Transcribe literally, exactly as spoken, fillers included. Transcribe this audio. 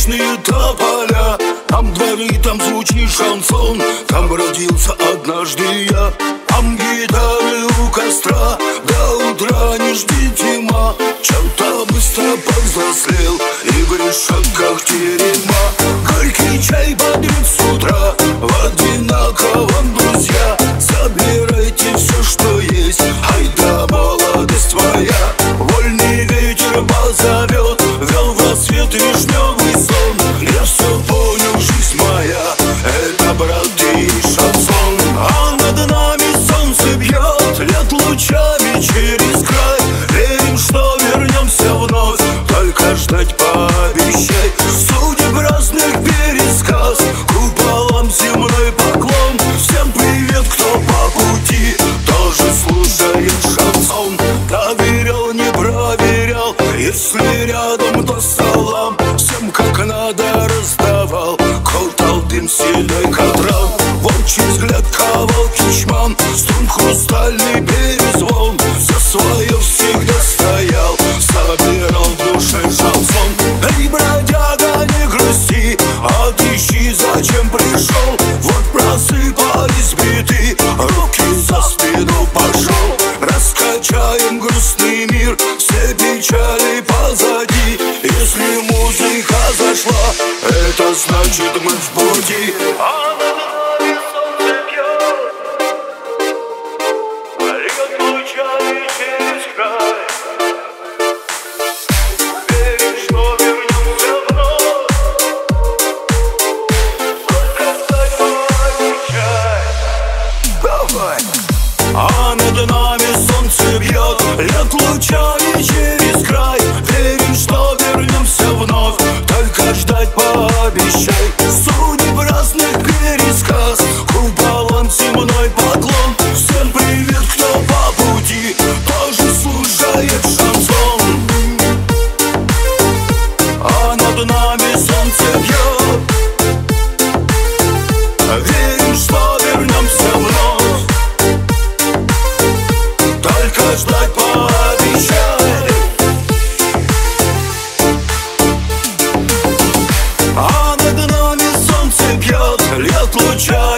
вечные тополя. Там дворы, там звучит шансон, там родился однажды я. Там гитары у костра, до утра не жди тьма. Чем-то быстро повзрослел и в решетках терема. Горький чай бодрит с утра, в одинаковом, друзья. Забирайте все, что есть, ай да молодость твоя. Вольный ветер позовет, вел в рассвет вишневый сон. Я все понял, жизнь моя, это брат и шансон. А над нами солнце бьет, лет лучами через край. Верим, что вернемся вновь, только ждать пообещай. Судеб разных пересказ, куполам земной поклон. Всем привет, кто по пути тоже слушает шансон. Доверял, не проверял, если рядом, то салам. Всем как надо раздавал, колтал дым седой катран. Волчий взгляд ковал кичман, струн хрустальный перезвон. За свое всегда стоял, собирал в душе шансон. Эй, бродяга, не грусти, отыщи, зачем пришел. Вот просыпались биты, руки за спину пошел. Раскачаем грустный мир, все печали позади. Если музыка зашла, это значит мы в пути. А над нами солнце бьет, льет лучами через край. Верим, что вернемся вновь, только стать пообещай. Давай! А над нами солнце бьет, льет лучами через край. Верим, что вернемся вновь, только ждать пообещай. Судеб разных пересказ, куполам земной поклон. Всем привет, кто по пути тоже слушает шансон. А над нами солнце бьет, верим, что вернемся вновь, только ждать пообещай. А над нами солнце бьет, льет лучами